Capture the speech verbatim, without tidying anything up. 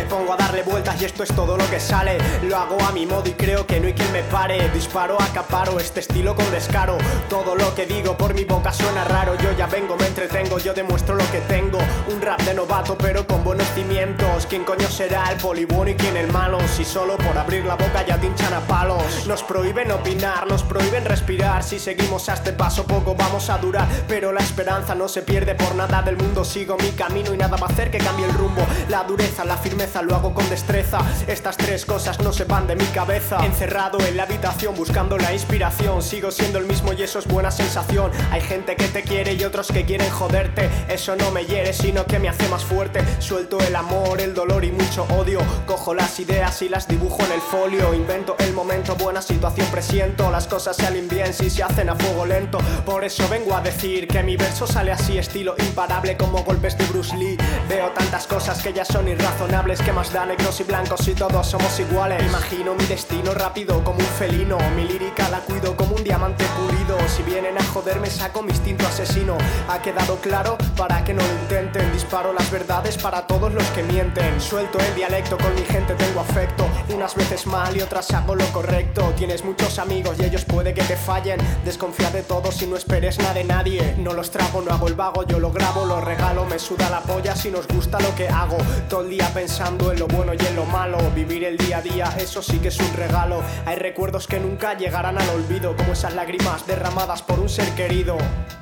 pongo a darle vueltas y esto es todo lo que sale. Lo hago a mi modo y creo que no hay quien me pare. Disparo, acaparo este estilo con descaro. Todo lo que digo por mi boca suena raro. Yo ya vengo, me entretengo, yo demuestro lo que tengo. Un rap de novato pero con buenos cimientos. ¿Quién coño será el poli bueno y quién el malo? Si solo por abrir la boca ya te hinchan a palos. Nos prohíben opinar, nos prohíben respirar. Si seguimos a este paso poco vamos a durar, pero la esperanza no se pierde por nada del mundo. Sigo mi camino y nada va a hacer que cambie el rumbo. La dureza, la firmeza, lo hago con destreza. Estas tres cosas no se van de mi cabeza. Encerrado en la habitación buscando la inspiración. Sigo siendo el mismo y eso es buena sensación. Hay gente que te quiere y otros que quieren joderte. Eso no me hiere sino que me hace más fuerte. Suelto el amor, el dolor y mucho odio. Cojo las ideas y las dibujo en el folio. Invento el momento, buena situación presiento. Las cosas salen bien si se hacen a fuego lento. Por eso vengo a decir que mi verso sale así, estilo imparable como golpes de Bruce Lee. Veo tantas cosas que ya son irrazonables. Que más da negros y blancos si todos somos iguales. Imagino mi destino rápido como un felino. Mi lírica la cuido como un diamante pulido. Si vienen a joderme saco mi instinto asesino. ¿Ha quedado claro? Para que no lo intenten. Disparo las verdades para todos los que mienten. Suelto el dialecto, con mi gente tengo afecto. Unas veces mal y otras hago lo correcto. Tienes muchos amigos y ellos puede que te fallen. Desconfía de todos y no esperes nada de nadie. No los trago, no hago el vago, yo lo grabo, lo regalo. Me suda la polla si nos gusta lo que hago. Todo el día pensando en lo bueno y en lo malo. Vivir el día a día, eso sí que es un regalo. Hay recuerdos que nunca llegarán al olvido, como esas lágrimas derramadas por un ser querido.